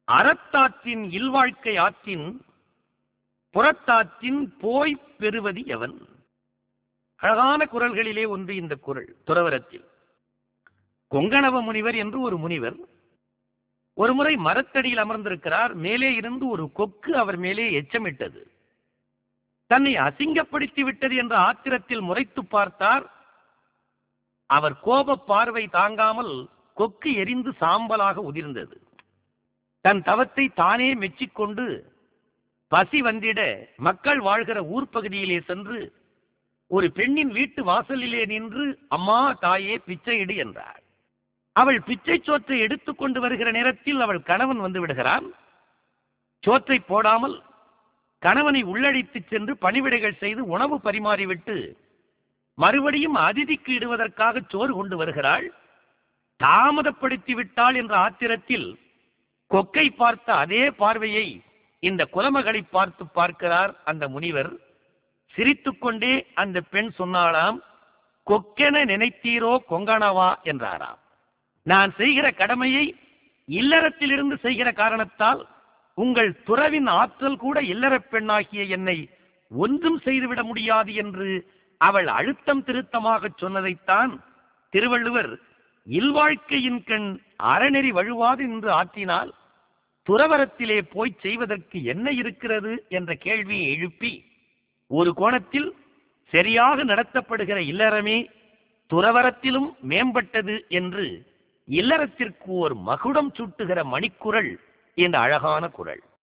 அறத்தாற்றின் இல்வாழ்க்கை ஆற்றின் புறத்தாற்றின் போய் பெறுவது எவன்? அழகான குரல்களிலே ஒன்று இந்த குரல். துறவரத்தில் கொங்கணவ முனிவர் என்று ஒரு முனிவர் ஒருமுறை மரத்தடியில் அமர்ந்திருக்கிறார். மேலே இருந்து ஒரு கொக்கு அவர் மேலே எச்சமிட்டது. தன்னை அசிங்கப்படுத்தி விட்டது என்ற ஆத்திரத்தில் முறைத்து பார்த்தார். அவர் கோப பார்வை தாங்காமல் கொக்கு எரிந்து சாம்பலாக உதிர்ந்தது. தன் தவத்தை தானே மெச்சிக்கொண்டு பசி வந்திட மக்கள் வாழ்கிற ஊர் பகுதியிலே சென்று ஒரு பெண்ணின் வீட்டு வாசலிலே நின்று, அம்மா தாயே பிச்சையிடு என்றார். அவள் பிச்சை சோற்றை எடுத்துக் கொண்டு வருகிற நேரத்தில் அவள் கணவன் வந்து விடுகிறான். சோற்றை போடாமல் கணவனை உள்ளழைத்து சென்று பணிவிடைகள் செய்து உணவு பரிமாறிவிட்டு மறுபடியும் அதிதிக்கு இடுவதற்காக சோறு கொண்டு வருகிறாள். தாமதப்படுத்தி விட்டாள் என்ற ஆத்திரத்தில் கொக்கை பார்த்த அதே பார்வையை இந்த குலமகளை பார்த்து பார்க்கிறார் அந்த முனிவர். சிரித்துக்கொண்டே அந்த பெண் சொன்னாளாம், கொக்கென நினைத்தீரோ கொங்கணவா என்றாராம். நான் செய்கிற கடமையை இல்லறத்திலிருந்து செய்கிற காரணத்தால் உங்கள் துறவின் ஆற்றல் கூட இல்லறப் பெண்ணாகிய என்னை ஒன்றும் செய்துவிட முடியாது என்று அவள் அழுத்தம் திருத்தமாக சொன்னதைத்தான் திருவள்ளுவர் இல்வாழ்க்கையின் கண் அறநெறி வழுவாது என்று ஆற்றினால் துறவரத்திலே போய் செய்வதற்கு என்ன இருக்கிறது என்ற கேள்வியை எழுப்பி, ஒரு கோணத்தில் சரியாக நடத்தப்படுகிற இல்லறமே துறவரத்திலும் மேம்பட்டது என்று இல்லறத்திற்கு ஒரு மகுடம் சூட்டுகிற மணிக்குரல் இந்த அழகான குரல்.